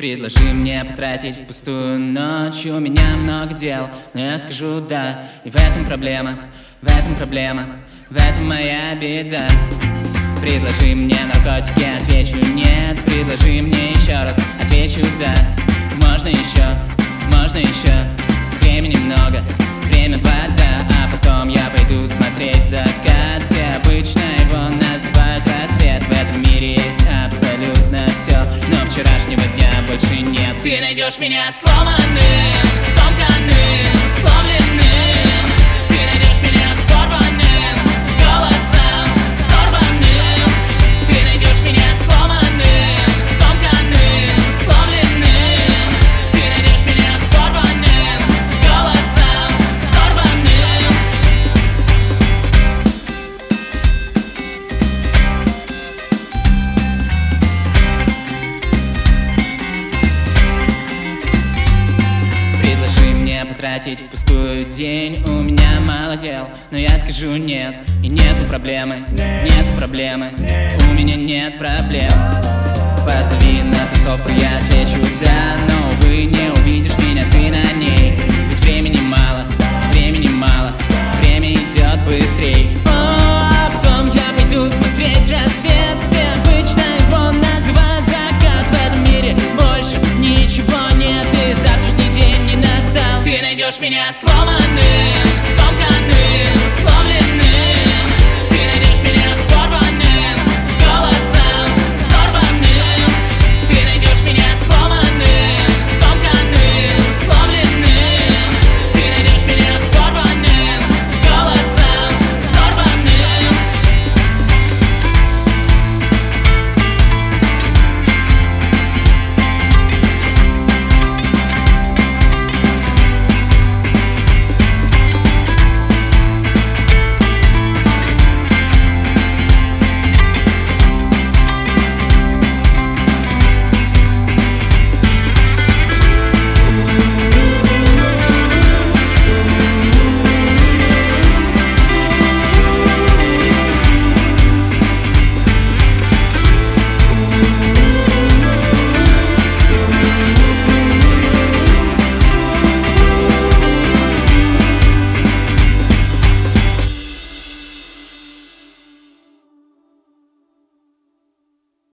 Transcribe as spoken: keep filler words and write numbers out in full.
Предложи мне потратить впустую ночь. У меня много дел, но я скажу да. И в этом проблема, в этом проблема, в этом моя беда. Предложи мне наркотики, отвечу нет. Предложи мне еще раз, отвечу да. Можно еще, можно еще. Времени много, время вода. А потом я пойду смотреть закат. Все обычно его называют рассвет. В этом мире есть абсолютно все, но вчерашнего дня больше нет. Ты найдешь меня сломанным, скомканным, сломленным. Ты найдешь меня взорванным, с голосом сорванным. Ты найдешь меня сломанным, скомканным, сломленным. Ты найдешь меня взорванным, с голосом сорванным. Предложи мне потратить впустую день. У меня мало дел, но я скажу нет. И нету проблемы, нету проблемы. У меня нет проблем. Позови на тусовку, я отвечу да. Но увы, не увидишь меня ты на ней. Ведь времени мало, времени мало. Время идет быстрей. О, а потом я пойду смотреть рассвет. Все обычно его называют закат. В этом мире больше ничего нет. И завтрашний день не настал. Ты найдешь меня сломанным,